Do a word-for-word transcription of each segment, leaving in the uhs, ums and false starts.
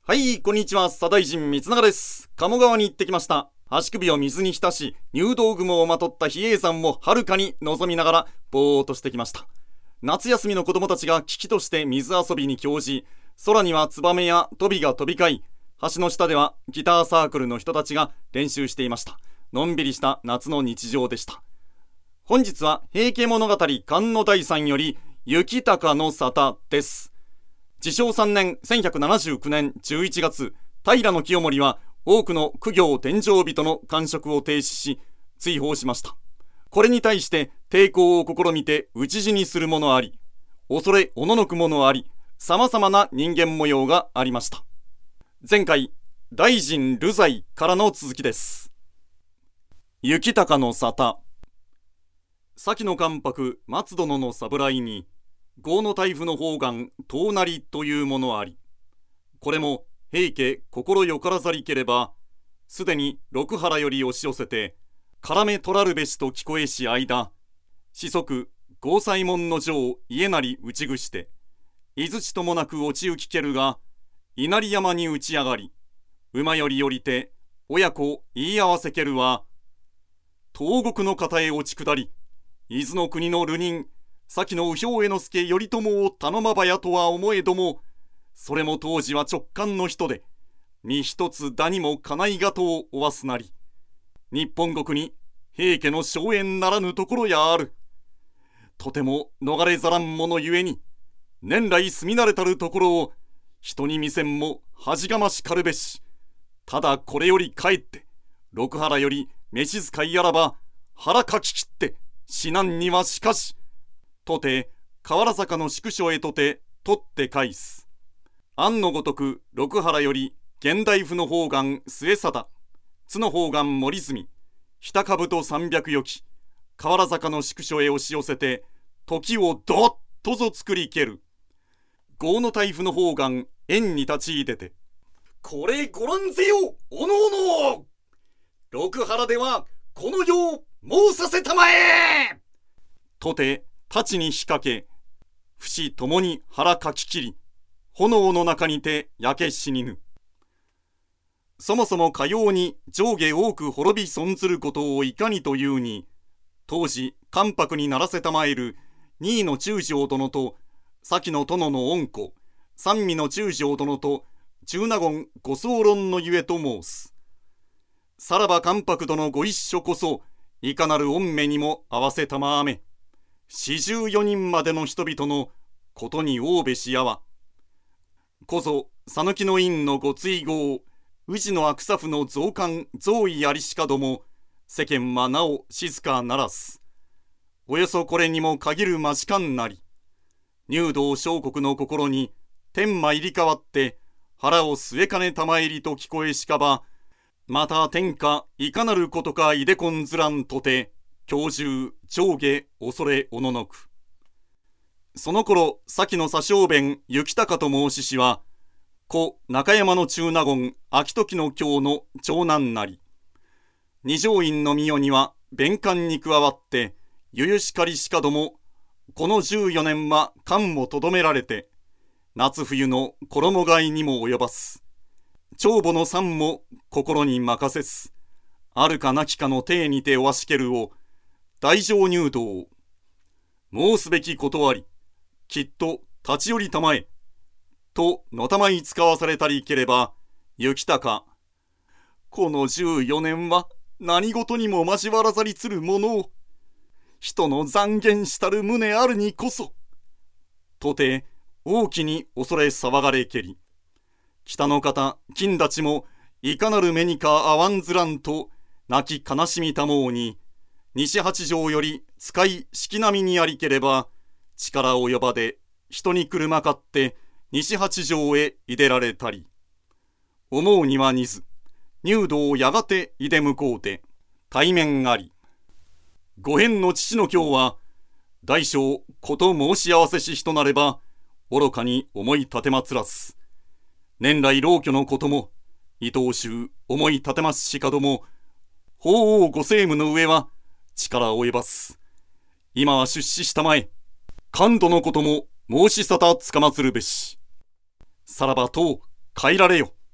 はい、こんにちは。左大臣三永です。鴨川に行ってきました。足首を水に浸し、入道雲をまとった比叡山をはるかに望みながらぼーっとしてきました。夏休みの子供たちが危機として水遊びに興じ、空にはツバメやトビが飛び交い、橋の下ではギターサークルの人たちが練習していました。のんびりした夏の日常でした。本日は平家物語菅野第三より雪高の沙汰です。治承さんねんせんひゃくななじゅうきゅうねんじゅういちがつ、平清盛は多くの苦行天上人の官職を停止し追放しました。これに対して抵抗を試みて討ち死にする者あり、恐れおののく者あり、様々な人間模様がありました。前回大臣流罪からの続きです。雪高の沙汰。先の関白松殿の侍に郷の大夫の方眼遠成というものあり、これも平家心よからざりければ、すでに六原より押し寄せて絡め取らるべしと聞こえし間、子息郷左衛門の城家なり打ちぐして、伊豆地ともなく落ち行きけるが、稲荷山に打ち上がり、馬より降りて親子言い合わせけるは、東国の方へ落ち下り、伊豆の国の流人先の右兵衛之助頼朝を頼まばやとは思えども、それも当時は直感の人で、身一つだにもかないがとをおわすなり、日本国に平家の荘園ならぬところやある。とても逃れざらんものゆえに、年来住み慣れたるところを人に見せんも恥がましかるべし。ただこれより帰って六原より召使いやらば腹かききって死なんにはしかしとて河原坂の宿所へとて取って返す。案のごとく六原より現代府の方眼末貞、津の方眼森住、北兜と三百余騎、河原坂の宿所へ押し寄せて時をどっとぞ作りける。郷の大夫の方眼縁に立ち入れて、これご覧ぜよおのおの、六原ではこの世を申させたまえとて太刀に仕掛け、不死ともに腹かき切り、炎の中にて焼け死にぬ。そもそもかように上下多く滅び損ずることをいかにというに、当時関白にならせたまえる二位の中将殿と先の殿の恩子、三味の中将殿と中納言ご総論のゆえと申す。さらば関白殿ご一緒こそ、いかなる御目にも合わせたまあめ。四十四人までの人々のことに大べしやわ。こそ讃岐の院のご追号、宇治の悪佐府の増官増位ありしかども、世間はなお静かならず。およそこれにも限る間近んなり、入道小国の心に天馬入り変わって腹を据えかねたまえりと聞こえしかば、また天下いかなることかいでこんずらんとて、今日中上下恐れおののく。その頃先の左小弁雪高と申ししは、故中山の中納言秋時の京の長男なり、二条院の御代には弁官に加わってゆゆしかりしかども、このじゅうよねんは官もとどめられて、夏冬の衣替えにも及ばす。長母の三も心に任せす。あるかなきかの体にておわしけるを、大乗入道。申すべきことあり、きっと立ち寄りたまえ。とのたまい使わされたりければ、雪高。このじゅうよねんは何事にも交わらざりつるものを、人の残言したる旨あるにこそ。とて大きに恐れ騒がれけり。北の方、金立ちも、いかなる目にか合わんずらんと、泣き悲しみたもうに、西八条より使い式並みにありければ、力及ばで人に車買って西八条へいでられたり、思うには似ず、入道やがていで向こうて、対面あり。ご変の父の今日は、大小こと申し合わせし人なれば、愚かに思い立てまつらす。年来老居のことも、伊藤衆思い立てますしかども、法皇ご政務の上は力を及ばす。今は出資したまえ、官度のことも申し沙汰つかまつるべし。さらばとう帰られよ。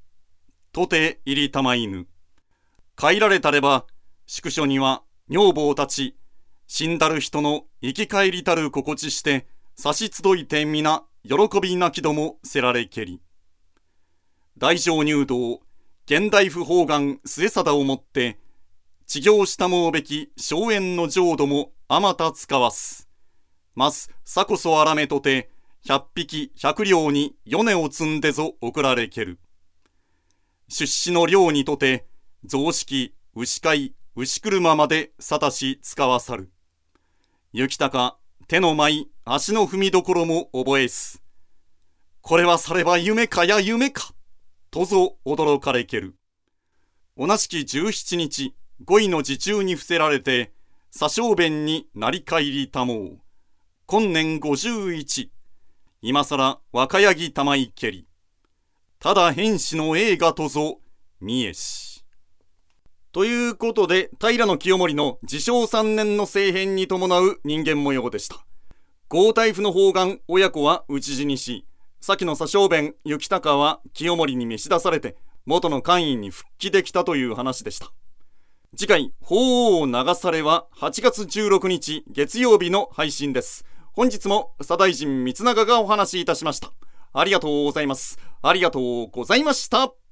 とて入りたまいぬ。帰られたれば、宿所には女房たち、死んだる人の生き返りたる心地して、差し集いて皆、喜び泣きどもせられけり。大乗入道、現代府法願末貞をもって、治行したもうべき荘園の浄土もあまた使わす。まず、さこそあらめとて、百匹百両に米を積んでぞ送られける。出資の領にとて、雑式、牛飼い、牛車までさたし使わさる。行き高、手の舞、足の踏みどころも覚えす。これはされば夢かや夢か、とぞ驚かれける。同じき十七日、五位の自中に伏せられて、左小弁になり返りたもう。今年五十一。今さら若柳ぎたまいけり。ただ変死の映画とぞ見えし。ということで、平清盛の治承三年の政変に伴う人間模様でした。豪大夫の方眼親子は討ち死にし、先の左小弁行高は清盛に召し出されて、元の官員に復帰できたという話でした。次回、法皇流されははちがつじゅうろくにち月曜日の配信です。本日も左大臣光長がお話しいたしました。ありがとうございます。ありがとうございました。